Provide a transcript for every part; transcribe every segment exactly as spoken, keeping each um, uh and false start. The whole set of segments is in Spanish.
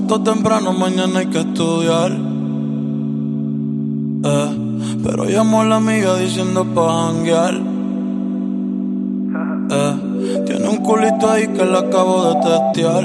levanto temprano, mañana hay que estudiar. Eh, pero llamo a la amiga diciendo pa' janguear. Eh, tiene un culito ahí que la acabo de testear.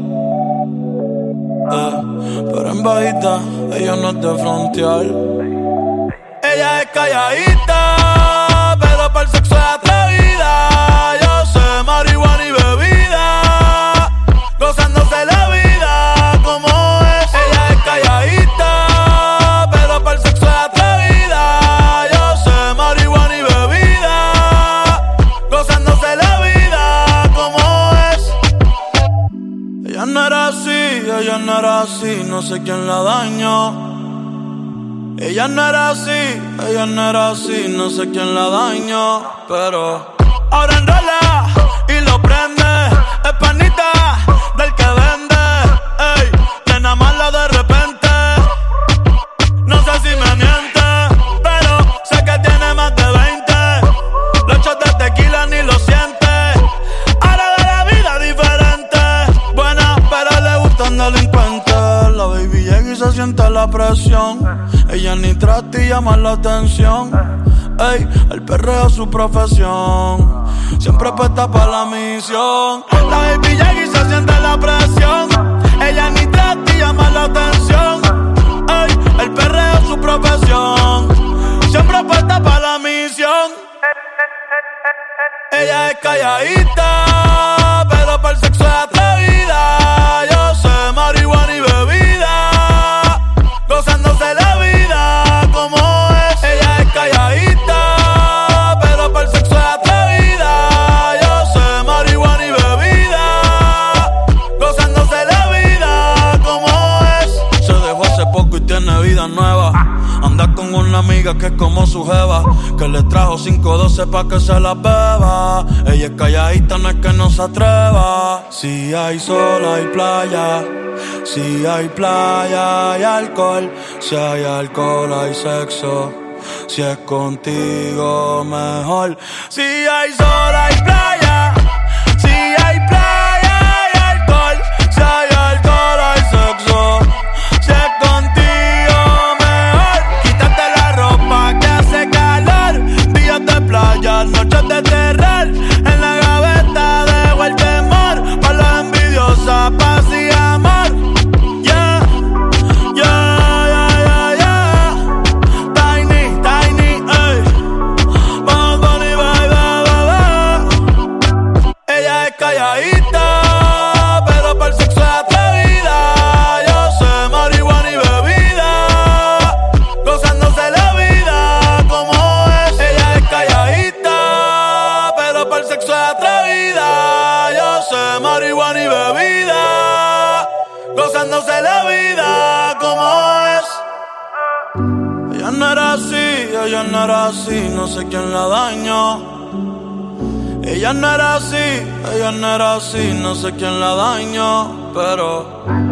Eh, pero en bajita, ella no es de frontear. Ella es calladita, pero para el sexo es atrevida. Yo sé marihuana y bebida, gozándose la vida como es. Ella es calladita, pero para el sexo es atrevida. Yo sé marihuana y bebida, gozándose la vida como es. Ella no era así, ella no era así, no sé quién la dañó. Ella no era así, ella no era así, no sé quién la dañó. Pero ahora enrola y lo prende, es panita del que vende. Ey, nena mala de repente, no sé si me miente, pero sé que tiene más de veinte. Los shots de tequila ni lo siente. Ahora de la vida diferente, buena pero le gustan delincuentes. La baby llega y se siente la presión. Ella ni trata y llama la atención. Ey, el perreo es su profesión. Siempre puesta pa' la misión. La baby llega y se siente la presión. Ella ni trata y llama la atención. Ey, el perreo es su profesión. Siempre puesta pa' la misión. Ella es calladita, pero para el sexo es atrevida. Yo sé marihuana y bebida, gozándose la vida como es. Ella es calladita, pero para el sexo es atrevida. Yo sé marihuana y bebida, gozándose la vida como es. Se dejó hace poco y tiene vida nueva. Anda con una amiga que es como su jeva, que le trajo cinco doce pa' que se la beba. Ella es calladita, no es que no se atreva. Si hay sol hay playa, si hay playa hay alcohol, si hay alcohol hay sexo, si es contigo mejor. Si hay sol hay playa, si hay playa hay alcohol, si hay alcohol hay sexo, si es contigo mejor. Quítate la ropa que hace calor, días de playa, noches de terror. En la gaveta dejo el temor, pa' las envidiosas, paz y amor. Yeah, yeah, yeah, yeah, yeah. Tiny, tiny, ey. Bad Bunny, baby, baby. Ella es calladita, pero para el sexo es atrevida. Yo sé marihuana y bebida, gozándose la vida como es. Ella es calladita, pero para el sexo es atrevida. Yo sé marihuana y bebida, gozándose la vida como es. Ella no era así, ella no era así, no sé quién la dañó. Ella no era así, ella no era así, no sé quién la dañó, pero